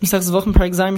A couple of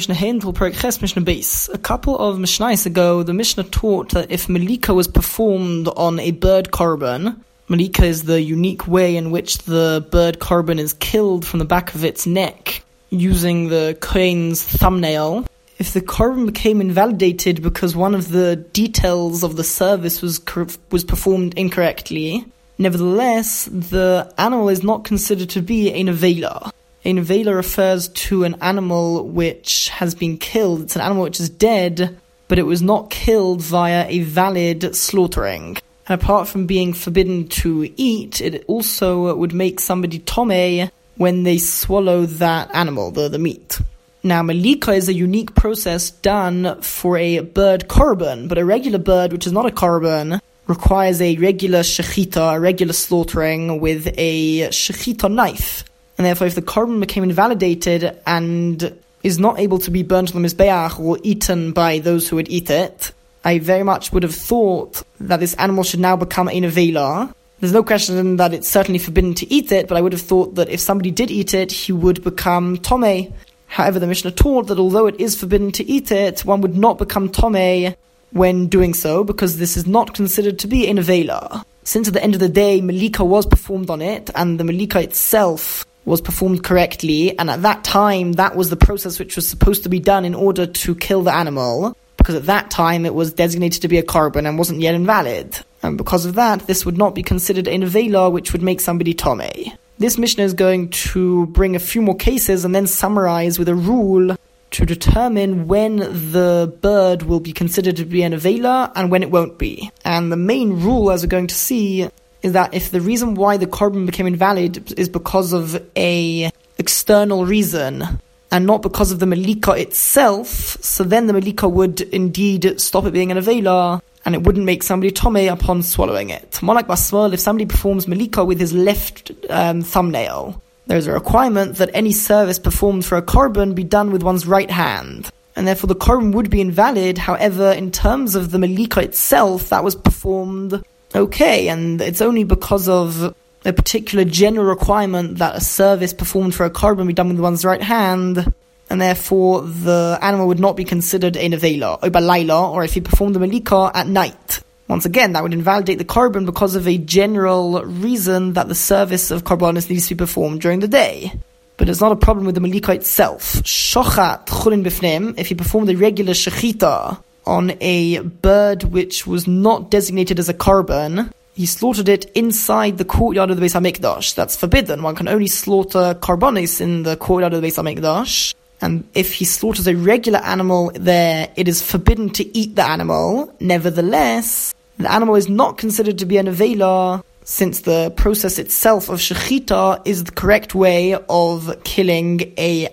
Mishnahs ago, the Mishnah taught that if Malika was performed on a bird korban, Malika is the unique way in which the bird korban is killed from the back of its neck using the Kohen's thumbnail. If the korban became invalidated because one of the details of the service was performed incorrectly, nevertheless, the animal is not considered to be a nevela. A nevela refers to an animal which has been killed. It's an animal which is dead, but it was not killed via a valid slaughtering. And apart from being forbidden to eat, it also would make somebody tomei when they swallow that animal, the meat. Now, Malika is a unique process done for a bird korban, but a regular bird, which is not a korban, requires a regular shechita, a regular slaughtering with a shechita knife. And therefore, if the korban became invalidated and is not able to be burnt on the mizbeach or eaten by those who would eat it, I very much would have thought that this animal should now become a nevela. There's no question that it's certainly forbidden to eat it, but I would have thought that if somebody did eat it, he would become tomei. However, the Mishnah taught that although it is forbidden to eat it, one would not become tomei when doing so, because this is not considered to be a nevela. Since at the end of the day, Malika was performed on it, and the Malika itself was performed correctly, and at that time, that was the process which was supposed to be done in order to kill the animal, because at that time it was designated to be a korban and wasn't yet invalid. And because of that, this would not be considered a nevela, which would make somebody tomei. This Mishnah is going to bring a few more cases and then summarize with a rule to determine when the bird will be considered to be a nevela and when it won't be. And the main rule, as we're going to see, is that if the reason why the korban became invalid is because of a external reason and not because of the malika itself, so then the malika would indeed stop it being an nevela and it wouldn't make somebody tomei upon swallowing it. More like basmal, if somebody performs malika with his left thumbnail, there's a requirement that any service performed for a korban be done with one's right hand. And therefore the korban would be invalid. However, in terms of the malika itself, that was performed okay, and it's only because of a particular general requirement that a service performed for a korban be done with one's right hand, and therefore the animal would not be considered a nevela, or balayla, or if he performed the malika at night. Once again, that would invalidate the korban because of a general reason that the service of korbanos needs to be performed during the day. But it's not a problem with the malika itself. Shochat chulin bifnim, if he performed a regular shechita on a bird which was not designated as a korban, he slaughtered it inside the courtyard of the Beis HaMikdash. That's forbidden. One can only slaughter korbanos in the courtyard of the Beis HaMikdash. And if he slaughters a regular animal there, it is forbidden to eat the animal. Nevertheless, the animal is not considered to be a nevela, since the process itself of shechita is the correct way of killing a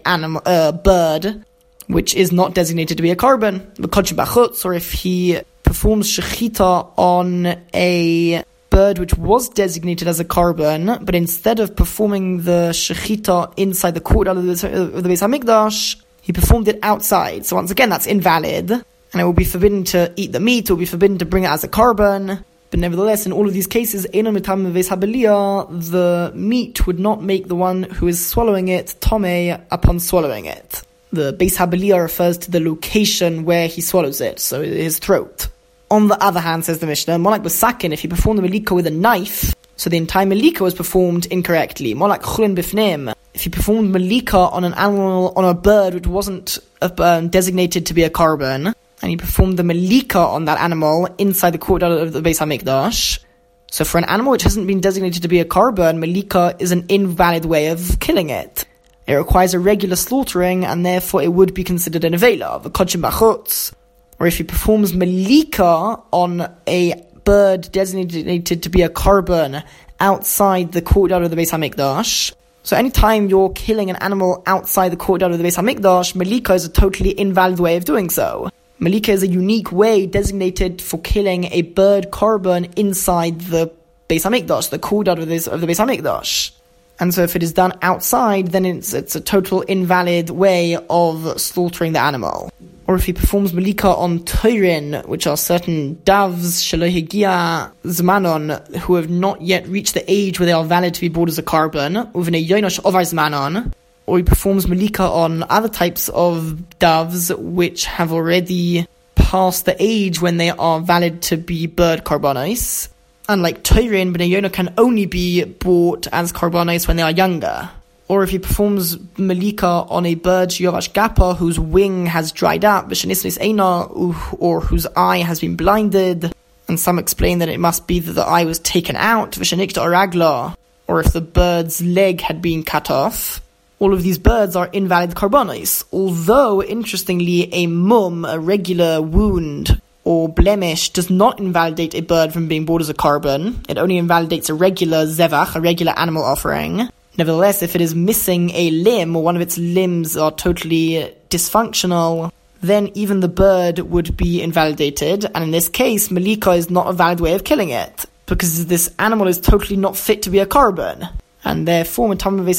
bird which is not designated to be a korban. Or if he performs shechita on a bird which was designated as a korban, but instead of performing the shechita inside the courtyard of the Beis HaMikdash, he performed it outside. So once again, that's invalid, and it will be forbidden to eat the meat, it will be forbidden to bring it as a korban. But nevertheless, in all of these cases, the meat would not make the one who is swallowing it tomei upon swallowing it. The Beis HaBelia refers to the location where he swallows it, so his throat. On the other hand, says the Mishnah, more like Basakin, if he performed the malika with a knife, so the entire malika was performed incorrectly. More like Chulin Bifnim, if he performed malika on an animal, on a bird which wasn't designated to be a korban, and he performed the malika on that animal inside the courtyard of the Beis HaMikdash. So for an animal which hasn't been designated to be a korban, malika is an invalid way of killing it. It requires a regular slaughtering, and therefore it would be considered a nevela, the kodshim bachutz. Or if he performs malika on a bird designated to be a korban outside the courtyard of the Beis HaMikdash. So anytime you're killing an animal outside the courtyard of the Beis HaMikdash, malika is a totally invalid way of doing so. Malika is a unique way designated for killing a bird korban inside the Beis HaMikdash, the courtyard of the Beis HaMikdash. And so if it is done outside, then it's a total invalid way of slaughtering the animal. Or if he performs malika on toirin, which are certain doves, shalohigia zmanon, who have not yet reached the age where they are valid to be brought as a korban, uvnei yonosh ovar zmanon, or he performs Malika on other types of doves which have already passed the age when they are valid to be bird karbanos. Unlike Torah and Bnei Yonah can only be bought as karbanos when they are younger. Or if he performs Malika on a bird Yovash Gapa whose wing has dried up, or whose eye has been blinded, and some explain that it must be that the eye was taken out, or if the bird's leg had been cut off, all of these birds are invalid karbanos. Although, interestingly, a mum, a regular wound or blemish, does not invalidate a bird from being bought as a korban. It only invalidates a regular zevach, a regular animal offering. Nevertheless, if it is missing a limb, or one of its limbs are totally dysfunctional, then even the bird would be invalidated, and in this case, Malika is not a valid way of killing it, because this animal is totally not fit to be a korban, and therefore,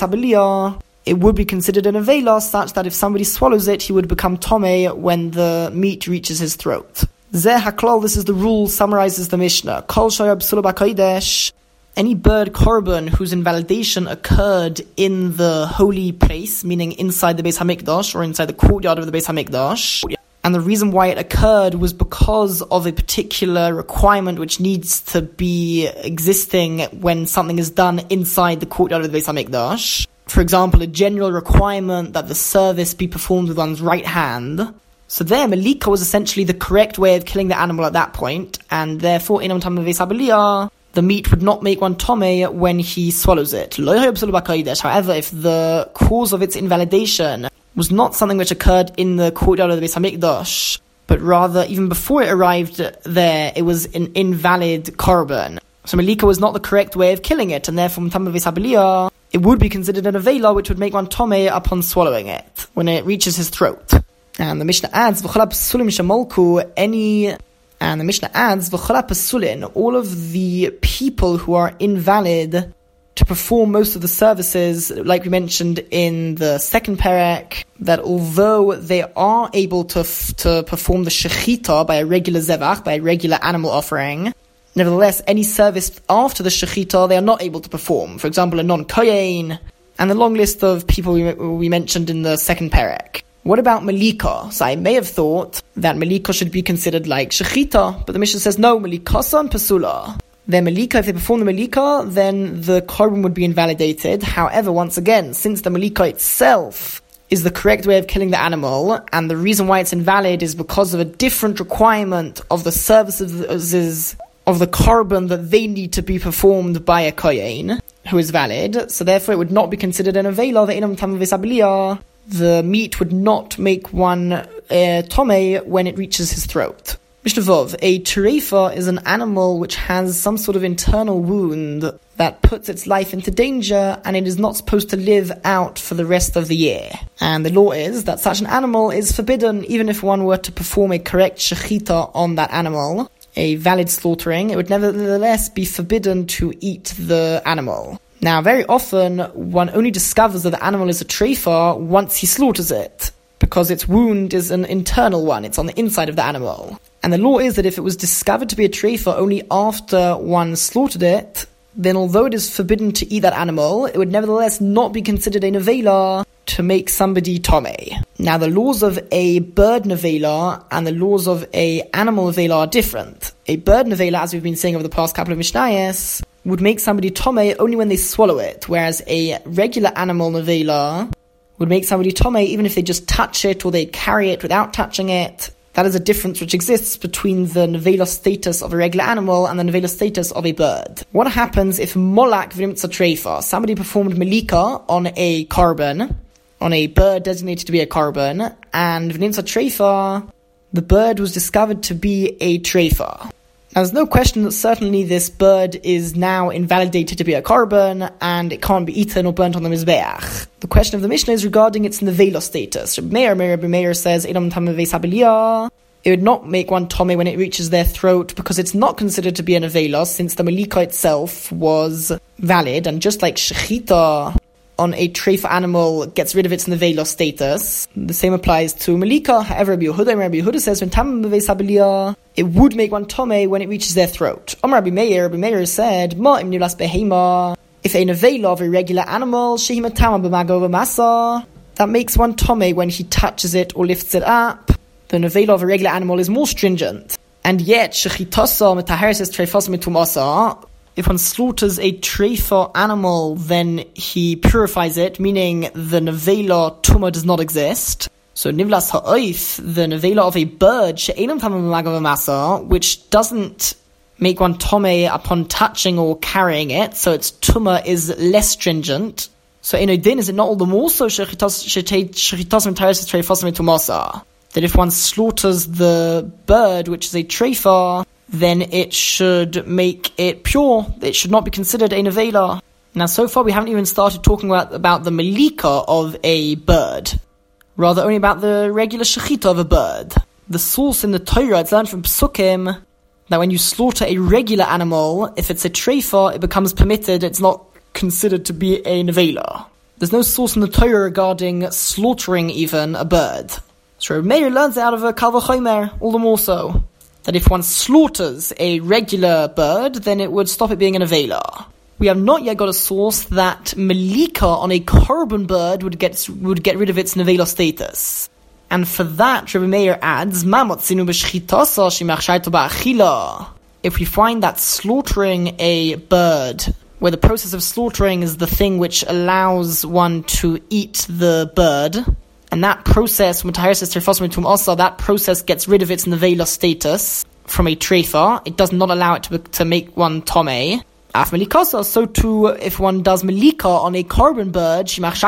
it would be considered an avela, such that if somebody swallows it, he would become tomei when the meat reaches his throat. Zeh haklal, this is the rule, summarizes the Mishnah. Kol shaya b'sula b'kodesh, any bird korban whose invalidation occurred in the holy place, meaning inside the Beis HaMikdash or inside the courtyard of the Beis HaMikdash, and the reason why it occurred was because of a particular requirement which needs to be existing when something is done inside the courtyard of the Beis HaMikdash. For example, a general requirement that the service be performed with one's right hand. So there, Malika was essentially the correct way of killing the animal at that point, and therefore, the meat would not make one tomei when he swallows it. However, if the cause of its invalidation was not something which occurred in the courtyard of the Beis HaMikdash, but rather, even before it arrived there, it was an invalid korban. So Malika was not the correct way of killing it, and therefore, it would be considered an avela, which would make one tomei upon swallowing it, when it reaches his throat. And the Mishnah adds, and the Mishnah adds, v'chola pasulin, all of the people who are invalid to perform most of the services, like we mentioned in the second perek, that although they are able to perform the shechita by a regular zevach, by a regular animal offering, nevertheless, any service after the shechita they are not able to perform. For example, a non-kohen, and the long list of people we mentioned in the second perek. What about Malika? So I may have thought that Malika should be considered like Shechita, but the Mishnah says no, Malikasa and Pasula. Then Malika, if they perform the Malika, then the korban would be invalidated. However, once again, since the Malika itself is the correct way of killing the animal, and the reason why it's invalid is because of a different requirement of the services of the korban that they need to be performed by a kohen, who is valid, so therefore it would not be considered an avela, the meat would not make one tomei when it reaches his throat. Mishnah Vov, a terefa is an animal which has some sort of internal wound that puts its life into danger, and it is not supposed to live out for the rest of the year. And the law is that such an animal is forbidden even if one were to perform a correct shechita on that animal, a valid slaughtering. It would nevertheless be forbidden to eat the animal. Now, very often, one only discovers that the animal is a trefa once he slaughters it, because its wound is an internal one, it's on the inside of the animal. And the law is that if it was discovered to be a trefa only after one slaughtered it, then although it is forbidden to eat that animal, it would nevertheless not be considered a nevela to make somebody tomei. Now, the laws of a bird nevela and the laws of a animal nevela are different. A bird nevela, as we've been saying over the past couple of Mishnayos, would make somebody tomei only when they swallow it, whereas a regular animal nevela would make somebody tomei even if they just touch it or they carry it without touching it. That is a difference which exists between the nevela status of a regular animal and the nevela status of a bird. What happens if molak v'nimtza treifa, somebody performed malika on a korban, on a bird designated to be a korban, and v'nimtza treifa, the bird was discovered to be a treifa. Now, there's no question that certainly this bird is now invalidated to be a korban, and it can't be eaten or burnt on the mizbeach. The question of the Mishnah is regarding its nevela status. Rabbi Meir says, it would not make one tomei when it reaches their throat, because it's not considered to be a nevela, since the malika itself was valid, and just like shechita on a treif animal gets rid of its nevela status, the same applies to malika. However, Rabbi Yehuda says, when tamim beveis habiliyah, it would make one tomei when it reaches their throat. Rabbi Meir said, Ma im nilas behema, If a nevela of a regular animal, shehimatama b'mago v'masa, that makes one tome when he touches it or lifts it up. The nevela of a regular animal is more stringent. And yet, shechitasa metaharis treifas mitumasa. If one slaughters a treifa animal, then he purifies it, meaning the nevela tuma does not exist. So nivlas ha'oif, the nevela of a bird, she'enam tamam b'mago v'masa, which doesn't make one tome upon touching or carrying it, so its tuma is less stringent. So din is it not all the more so that if one slaughters the bird, which is a treifa, then it should make it pure. It should not be considered a nevela. Now, so far we haven't even started talking about the malika of a bird, rather only about the regular shechita of a bird. The source in the Torah, it's learned from Psukim, that when you slaughter a regular animal, if it's a treifa, it becomes permitted, it's not considered to be a nevela. There's no source in the Torah regarding slaughtering even a bird. So Meir learns it out of a Kal V'chomer, all the more so, that if one slaughters a regular bird, then it would stop it being a nevela. We have not yet got a source that malika on a korban bird would get rid of its nevela status. And for that, Rabbi Meir adds, if we find that slaughtering a bird, where the process of slaughtering is the thing which allows one to eat the bird, and that process, that process gets rid of its nevela status from a treifa, it does not allow it to make one tome. So too, if one does malika on a korban bird,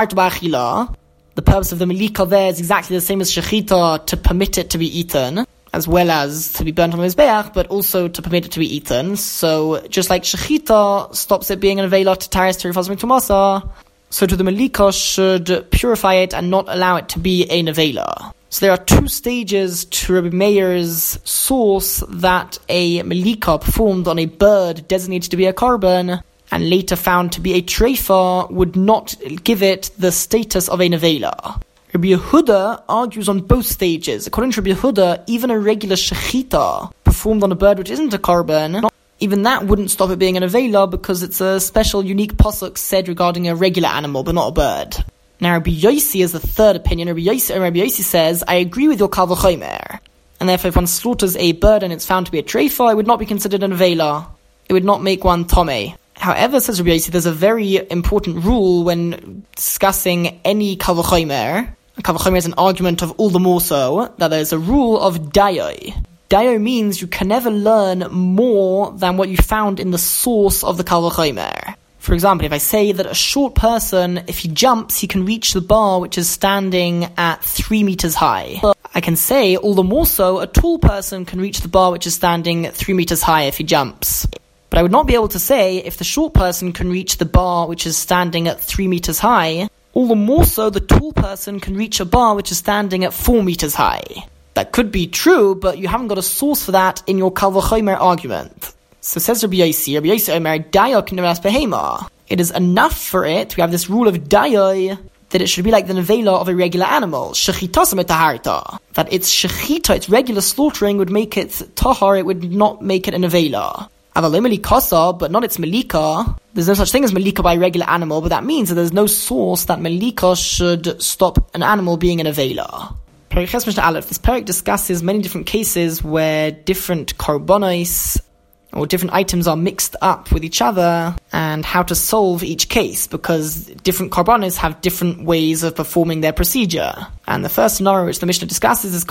the purpose of the malika there is exactly the same as shechita, to permit it to be eaten, as well as to be burnt on the mizbeach, but also to permit it to be eaten. So just like shechita stops it being an nevela to taris terifas mitumasa, so to the malika should purify it and not allow it to be a nevela. So there are two stages to Rabbi Meir's source that a malika performed on a bird designated to be a korban and later found to be a treifa would not give it the status of a nevela. Rabbi Yehuda argues on both stages. According to Rabbi Yehuda, even a regular shechita performed on a bird which isn't a korban, even that wouldn't stop it being a nevela because it's a special, unique pasuk said regarding a regular animal, but not a bird. Now Rabbi Yossi is the third opinion. Rabbi Yossi says, I agree with your Kal V'chomer, and therefore if one slaughters a bird and it's found to be a treifa, it would not be considered a nevela. It would not make one tome. However, says Rabbi Yossi, there's a very important rule when discussing any Kal V'chomer. Kal V'chomer is an argument of all the more so, that there's a rule of dayoi. Dayoi means you can never learn more than what you found in the source of the Kal V'chomer. For example, if I say that a short person, if he jumps, he can reach the bar which is standing at 3 meters high. I can say, all the more so, a tall person can reach the bar which is standing 3 meters high if he jumps. But I would not be able to say, if the short person can reach the bar which is standing at 3 meters high, all the more so the tall person can reach a bar which is standing at 4 meters high. That could be true, but you haven't got a source for that in your Kal V'chomer argument. So says Rabbi Yossi, Omer, Dayok Neras Behema. It is enough for it, we have this rule of Dayoy, that it should be like the nevela of a regular animal, Shechitasam etaharta. That its shechita, its regular slaughtering, would make it tahar, it would not make it a nevela. Avalim Malikasa, but not its malika. There's no such thing as malika by a regular animal, but that means that there's no source that malika should stop an animal being a nevela. Perek Ches Mishnah Aleph. This perek discusses many different cases where different korbanos or different items are mixed up with each other, and how to solve each case, because different korbanos have different ways of performing their procedure. And the first scenario which the Mishnah discusses is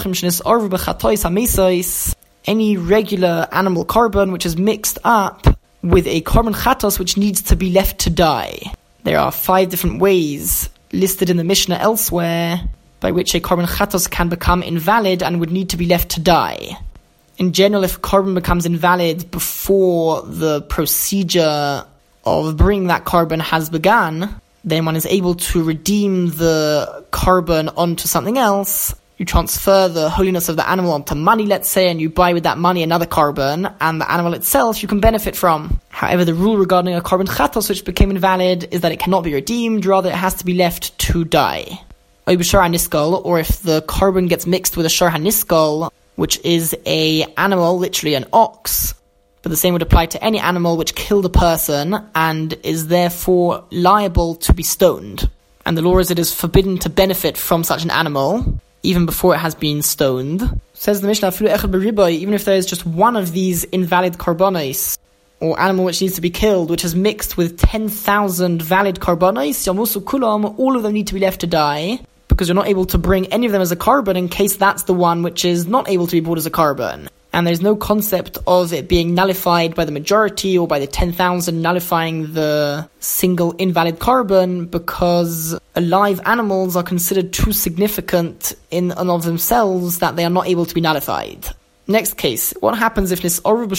any regular animal korban which is mixed up with a korban chatos which needs to be left to die. There are 5 different ways listed in the Mishnah elsewhere by which a korban chatos can become invalid and would need to be left to die. In general, if korban becomes invalid before the procedure of bringing that korban has begun, then one is able to redeem the korban onto something else. You transfer the holiness of the animal onto money, let's say, and you buy with that money another korban, and the animal itself you can benefit from. However, the rule regarding a korban chatos which became invalid is that it cannot be redeemed, rather it has to be left to die. Or if the korban gets mixed with a shor haniskol, which is a animal, literally an ox, But the same would apply to any animal which killed a person and is therefore liable to be stoned. And the law is it is forbidden to benefit from such an animal, even before it has been stoned. Says the Mishnah, even if there is just one of these invalid karbonos, or animal which needs to be killed, which is mixed with 10,000 valid karbonos, all of them need to be left to die, because you're not able to bring any of them as a carbon in case that's the one which is not able to be brought as a carbon. And there's no concept of it being nullified by the majority or by the 10,000 nullifying the single invalid carbon, because alive animals are considered too significant in and of themselves that they are not able to be nullified. Next case, what happens if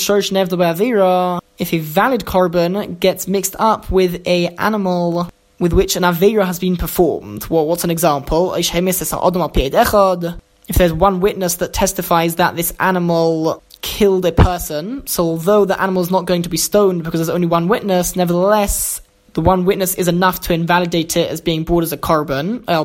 if a valid carbon gets mixed up with a animal with which an aveira has been performed? Well, what's an example? If there's one witness that testifies that this animal killed a person, so although the animal is not going to be stoned because there's only one witness, nevertheless, the one witness is enough to invalidate it as being brought as a carbon. Or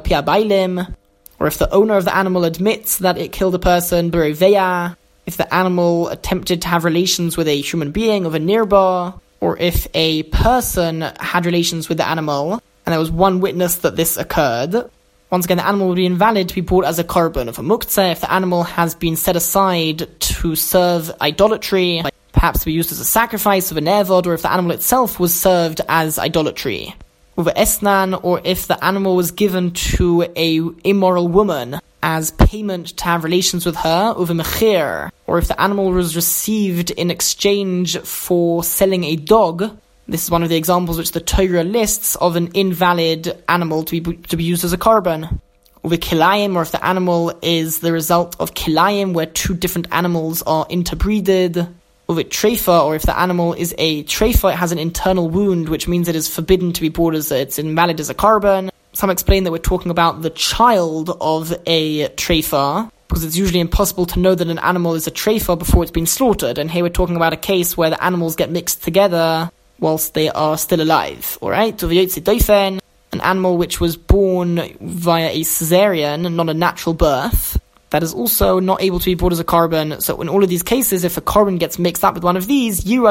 if the owner of the animal admits that it killed a person, if the animal attempted to have relations with a human being of a nearby, or if a person had relations with the animal, and there was one witness that this occurred, once again, the animal will be invalid to be brought as a carbon of a muktzeh if the animal has been set aside to serve idolatry, perhaps to be used as a sacrifice of an evod, or if the animal itself was served as idolatry. Uva esnan, or if the animal was given to a immoral woman as payment to have relations with her, uva mechir, or if the animal was received in exchange for selling a dog. This is one of the examples which the Torah lists of an invalid animal to be used as a carbon. Uva kilayim, or if the animal is the result of kilayim, where two different animals are interbreeded. Uva treifa, or if the animal is a treifa, it has an internal wound, which means it is forbidden to be brought as it's invalid as a carbon. Some explain that we're talking about the child of a treifa, because it's usually impossible to know that an animal is a treifa before it's been slaughtered. And here we're talking about a case where the animals get mixed together whilst they are still alive. Alright? An animal which was born via a cesarean, not a natural birth, that is also not able to be brought as a carbon. So in all of these cases, if a carbon gets mixed up with one of these, all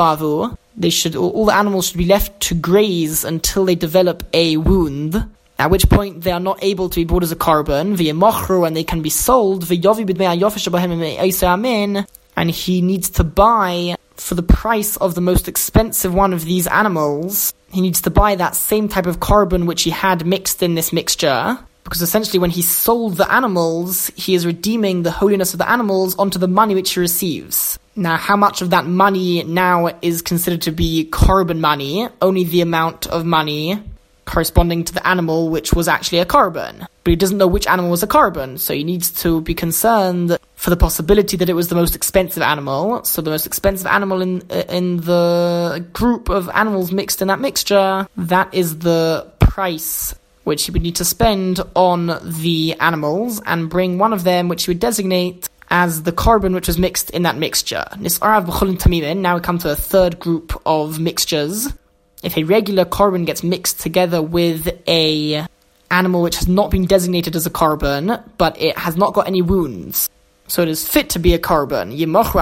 the animals should be left to graze until they develop a wound, at which point they are not able to be brought as a carbon, and they can be sold, and he needs to buy, for the price of the most expensive one of these animals, he needs to buy that same type of carbon which he had mixed in this mixture, because essentially when he sold the animals, he is redeeming the holiness of the animals onto the money which he receives. Now, how much of that money now is considered to be carbon money? Only the amount of money corresponding to the animal which was actually a carbon. But he doesn't know which animal was a carbon, so he needs to be concerned for the possibility that it was the most expensive animal. So the most expensive animal in the group of animals mixed in that mixture, that is the price which he would need to spend on the animals, and bring one of them which he would designate as the carbon which was mixed in that mixture. Now we come to a third group of mixtures. If a regular carbon gets mixed together with a animal which has not been designated as a carbon, but it has not got any wounds, so it is fit to be a carbon,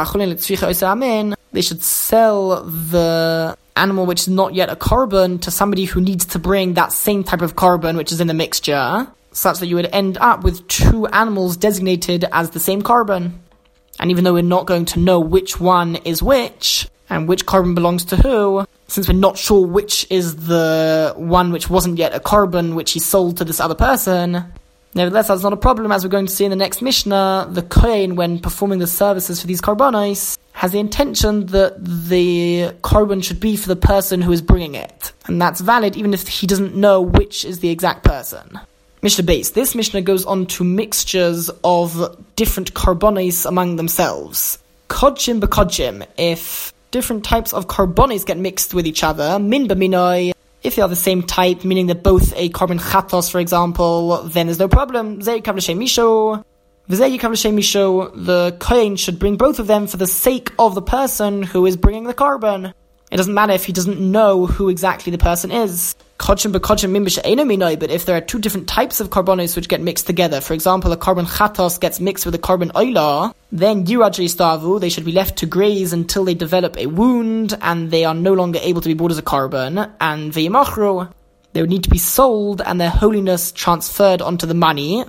they should sell the animal which is not yet a carbon to somebody who needs to bring that same type of carbon which is in the mixture, such that you would end up with two animals designated as the same carbon. And even though we're not going to know which one is which, and which carbon belongs to who, since we're not sure which is the one which wasn't yet a carbon which he sold to this other person, nevertheless, that's not a problem. As we're going to see in the next Mishnah, the Kohen, when performing the services for these karbanos, has the intention that the carbon should be for the person who is bringing it. And that's valid even if he doesn't know which is the exact person. Mishnah base. This Mishnah goes on to mixtures of different karbonos among themselves. Kodshim bekodshim. If different types of karbonos get mixed with each other, min b'minoi, if they are the same type, meaning they're both a carbon chatos, for example, then there's no problem. Zei yikav l'shem misho, v'zei yikav l'shem misho. The kohen should bring both of them for the sake of the person who is bringing the carbon. It doesn't matter if he doesn't know who exactly the person is. But if there are two different types of karbonos which get mixed together, for example, a carbon chatos gets mixed with a carbon oila, then they should be left to graze until they develop a wound and they are no longer able to be bought as a carbon, and ve'yimachru, they would need to be sold and their holiness transferred onto the money,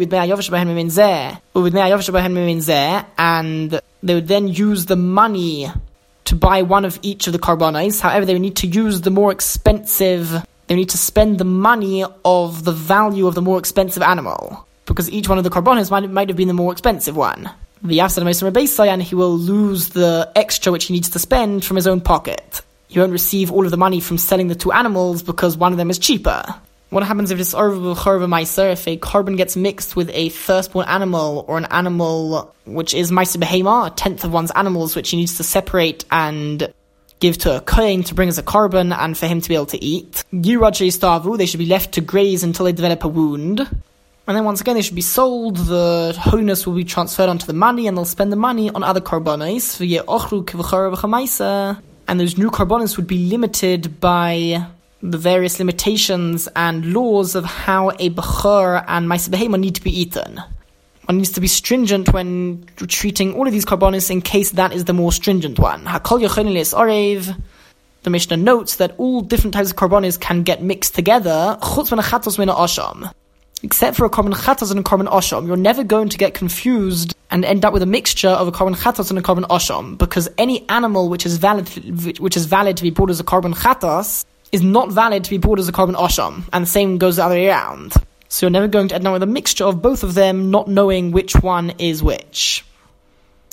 and they would then use the money to buy one of each of the karbonos. However, they would need to use the more expensive, they would need to spend the money of the value of the more expensive animal, because each one of the karbonos might have been the more expensive one. And he will lose the extra which he needs to spend from his own pocket. He won't receive all of the money from selling the two animals because one of them is cheaper. What happens if if a carbon gets mixed with a firstborn animal or an animal which is meiser behema, a tenth of one's animals, which he needs to separate and give to a kohen to bring as a carbon and for him to be able to eat? They should be left to graze until they develop a wound. And then once again, they should be sold, the holiness will be transferred onto the money, and they'll spend the money on other carbonos. And those new carbonos would be limited by the various limitations and laws of how a bechor and meiser behema need to be eaten. One needs to be stringent when treating all of these carbonos in case that is the more stringent one. The Mishnah notes that all different types of carbonos can get mixed together, except for a carbon chatos and a carbon osham. You're never going to get confused and end up with a mixture of a carbon chatos and a carbon osham, because any animal which is valid to be bought as a carbon chatos is not valid to be bought as a carbon osham, and the same goes the other way around. So you're never going to end up with a mixture of both of them, not knowing which one is which.